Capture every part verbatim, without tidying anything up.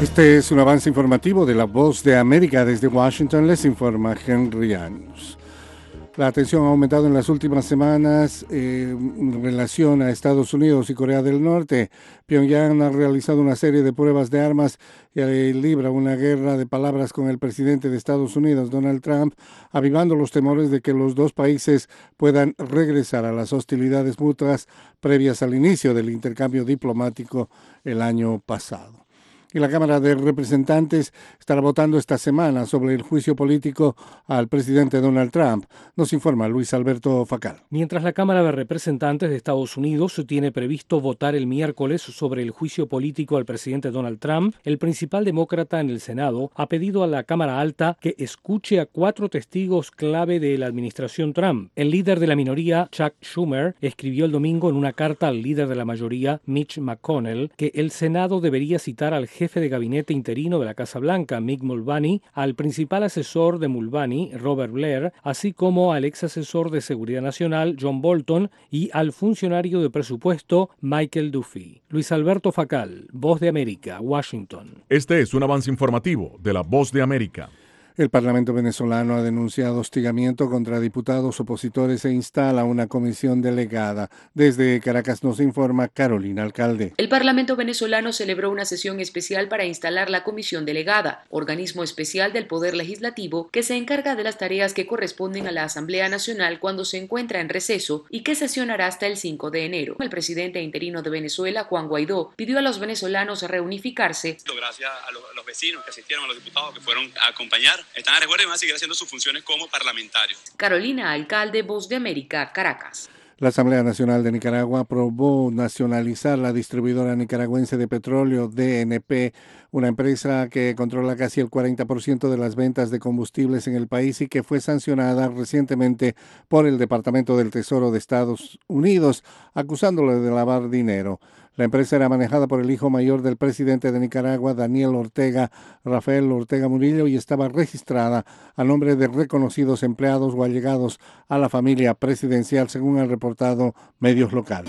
Este es un avance informativo de La Voz de América. Desde Washington les informa Henry Llanos. La tensión ha aumentado en las últimas semanas eh, en relación a Estados Unidos y Corea del Norte. Pyongyang ha realizado una serie de pruebas de armas y eh, libra una guerra de palabras con el presidente de Estados Unidos, Donald Trump, avivando los temores de que los dos países puedan regresar a las hostilidades mutuas previas al inicio del intercambio diplomático el año pasado. Y la Cámara de Representantes estará votando esta semana sobre el juicio político al presidente Donald Trump. Nos informa Luis Alberto Facal. Mientras la Cámara de Representantes de Estados Unidos tiene previsto votar el miércoles sobre el juicio político al presidente Donald Trump, el principal demócrata en el Senado ha pedido a la Cámara Alta que escuche a cuatro testigos clave de la administración Trump. El líder de la minoría, Chuck Schumer, escribió el domingo en una carta al líder de la mayoría, Mitch McConnell, que el Senado debería citar al jefe jefe de gabinete interino de la Casa Blanca, Mick Mulvaney, al principal asesor de Mulvaney, Robert Blair, así como al ex asesor de Seguridad Nacional, John Bolton, y al funcionario de presupuesto, Michael Duffy. Luis Alberto Facal, Voz de América, Washington. Este es un avance informativo de la Voz de América. El Parlamento venezolano ha denunciado hostigamiento contra diputados opositores e instala una comisión delegada. Desde Caracas nos informa Carolina Alcalde. El Parlamento venezolano celebró una sesión especial para instalar la comisión delegada, organismo especial del Poder Legislativo que se encarga de las tareas que corresponden a la Asamblea Nacional cuando se encuentra en receso y que sesionará hasta el cinco de enero. El presidente interino de Venezuela, Juan Guaidó, pidió a los venezolanos reunificarse. Gracias a los, a los vecinos que asistieron, a los diputados que fueron a acompañar. Están a resguardo y van a seguir haciendo sus funciones como parlamentarios. Carolina Alcalde, Voz de América, Caracas. La Asamblea Nacional de Nicaragua aprobó nacionalizar la distribuidora nicaragüense de petróleo D N P, una empresa que controla casi el cuarenta por ciento de las ventas de combustibles en el país y que fue sancionada recientemente por el Departamento del Tesoro de Estados Unidos, acusándole de lavar dinero. La empresa era manejada por el hijo mayor del presidente de Nicaragua, Daniel Ortega, Rafael Ortega Murillo, y estaba registrada a nombre de reconocidos empleados o allegados a la familia presidencial, según han reportado medios locales.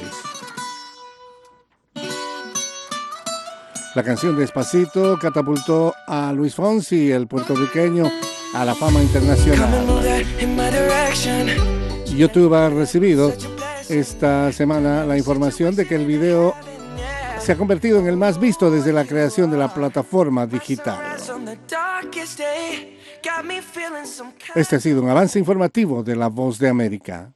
La canción Despacito catapultó a Luis Fonsi, el puertorriqueño, a la fama internacional. YouTube ha recibido esta semana la información de que el video se ha convertido en el más visto desde la creación de la plataforma digital. Este ha sido un avance informativo de La Voz de América.